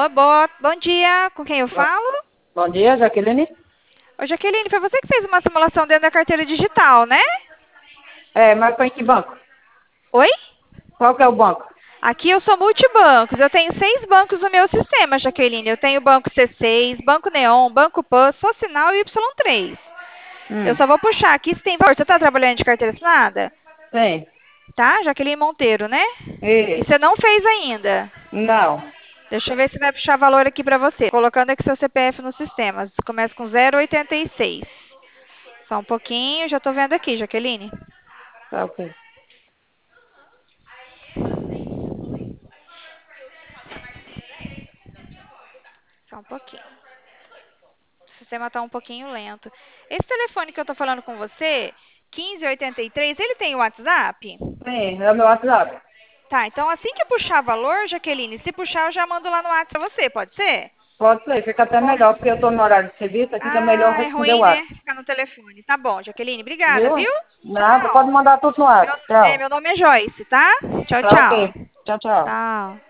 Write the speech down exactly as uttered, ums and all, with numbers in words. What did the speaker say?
boa, bom dia. Com quem eu Bom falo? bom dia, Jaqueline. Ô, Jaqueline, foi você que fez uma simulação dentro da carteira digital, né? É, mas foi em que banco? Oi? Qual que é o banco? Aqui eu sou multibancos. Eu tenho seis bancos no meu sistema, Jaqueline. Eu tenho Banco C seis, Banco Neon, Banco Pan, Socinal e Y três. Eu Hum, só vou puxar aqui se tem valor. Você está trabalhando de carteira assinada? tem. Tá? Jaqueline Monteiro, né? E Isso. você não fez ainda? Não. Deixa eu ver se vai puxar valor aqui para você. Colocando aqui seu C P F no sistema. Começa com zero oitenta e seis. Só um pouquinho, já estou vendo aqui, Jaqueline. Tá ok. Só um pouquinho. O sistema está um pouquinho lento. Esse telefone que eu estou falando com você, quinze oitenta e três, ele tem o WhatsApp? Tem, é o meu WhatsApp. Tá, então assim que puxar valor, Jaqueline, se puxar eu já mando lá no WhatsApp para você, pode ser? Pode ser, fica até Ó, melhor, porque eu tô no horário de serviço, aqui fica melhor ah, é responder o ruim, né? WhatsApp. Ficar no telefone. Tá bom, Jaqueline, obrigada, Viu? viu? Nada, pode Tchau. mandar tudo no Meu, WhatsApp. é, Tchau. meu nome é Joyce, tá? Tchau, Tá ok. tchau. Tchau, tchau. Tchau.